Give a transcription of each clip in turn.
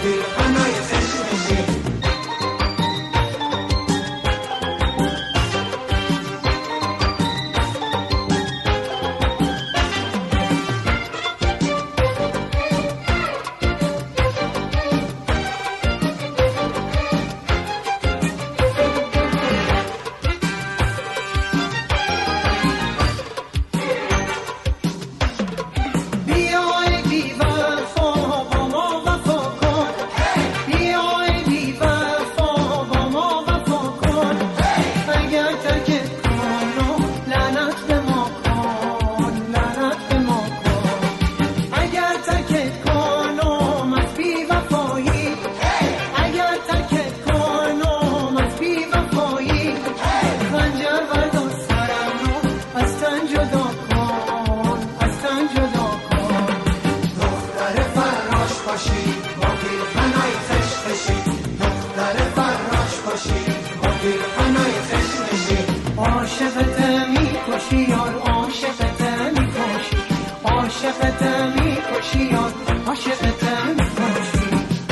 پیرهنای خشخشی. عاشقت میکشی یار عاشقت میکشی عاشقت میکشی یار عاشقت میکشی.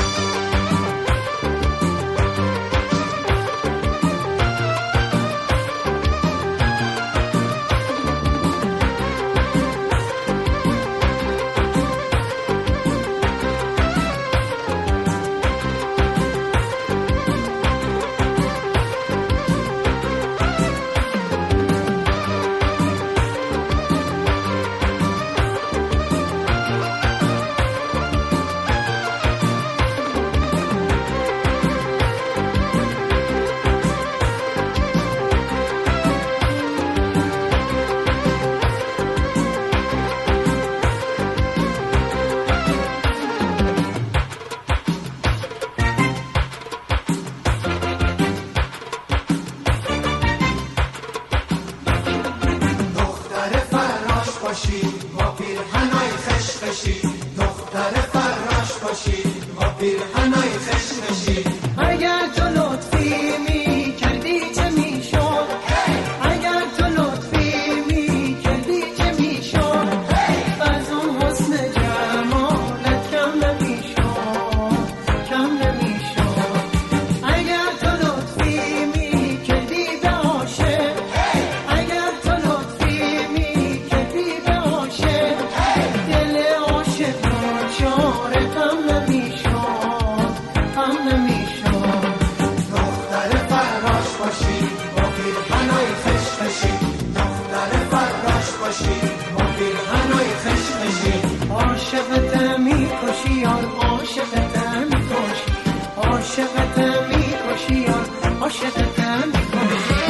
با پیرهنای خشخشی، دختر فراش باشی با پیرهنای خشخشی. اگر تو لطفی می کردی چه می شد، اگر تو لطفی می کردی چه می شد، از اون حسن جمالت کم نمی شد، کم نمی شد. اگر تو لطفی می کردی به عاشق، اگر تو لطفی می کردی به عاشق، دل عاشق را چاره غم نمی شد، غم نمی شد. دختر فراش باشی با پیرهنای خشخشی، دختر فراش باشی با پیرهنای خشخشی. عاشقت میکشی یار عاشقت میکشی عاشقت میکشی یار عاشقت میکشی.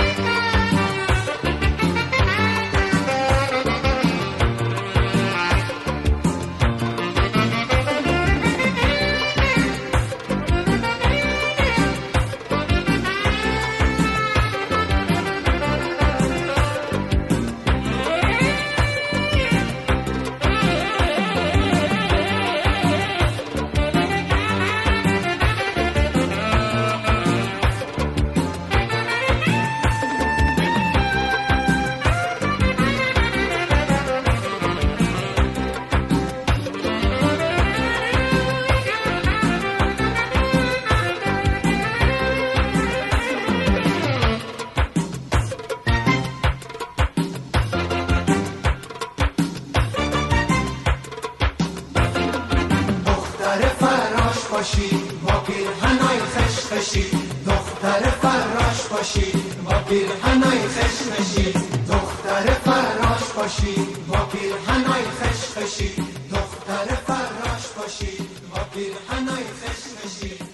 با پیرهنای خشخشی، دختر فراش باشی با پیرهنای خشخشی. دختر فراش باشی با پیرهنای خشخشی، دختر فراش باشی با پیرهنای خشخشی.